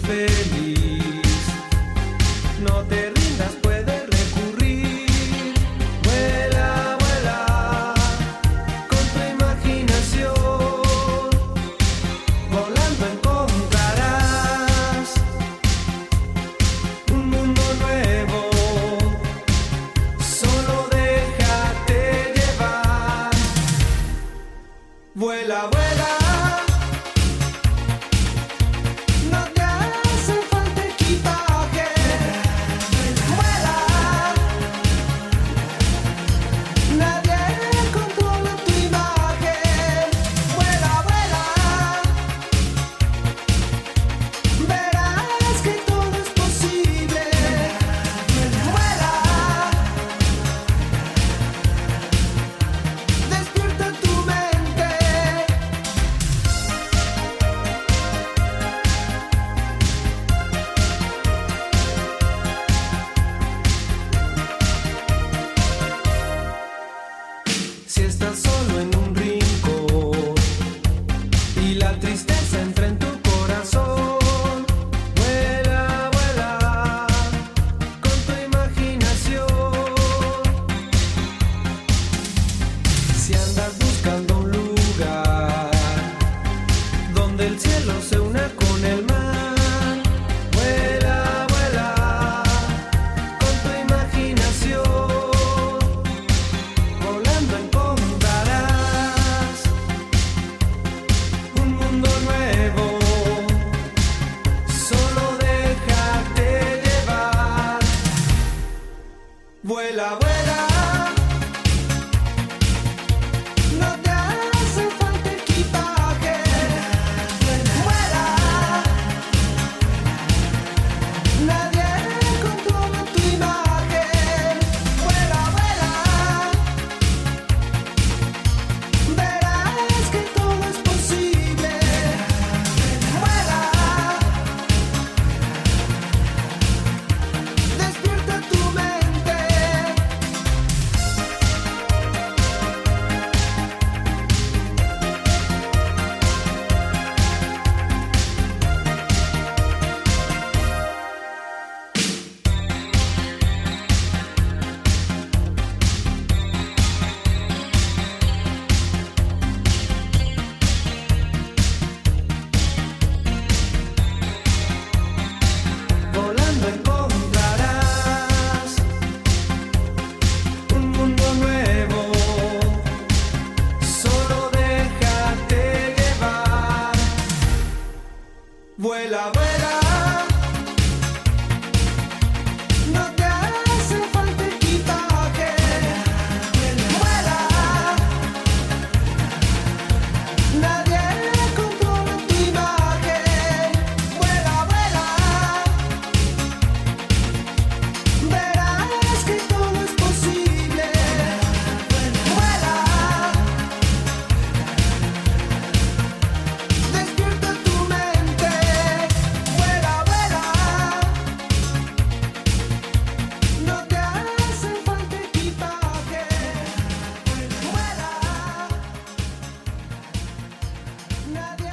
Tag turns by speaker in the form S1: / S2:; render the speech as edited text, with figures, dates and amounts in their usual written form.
S1: feliz. No te rindas, puedes recurrir. Vuela, vuela con tu imaginación. Volando encontrarás un mundo nuevo. Solo déjate llevar. Vuela, vuela. No te hace falta equipaje. Vuela. Nadie controla tu imagen. Vuela, vuela. Verás que todo es posible. Vuela. Despierta tu mente. Si estás solo en un rincón y la tristeza entra en tu corazón, vuela, vuela con tu imaginación. Si andas buscando un lugar donde el cielo se una con el mar, vuela, vuela con tu imaginación. Volando encontrarás un mundo nuevo. Solo déjate llevar. Vuela, vuela. No te hace falta equipaje. Vuela. Nadie controla tu imagen. Vuela, vuela. Verás que todo es posible. Vuela. Despierta tu mente. Volando encontrarás un mundo nuevo. Solo déjate llevar. Vuela, vuela. No te hace falta equipaje. Vuela. Nadie controla tu imagen. Vuela, vuela. Verás que todo es posible. Vuela. Despierta tu mente. Vuela, vuela. No te hace falta equipaje. Vuela. Nadie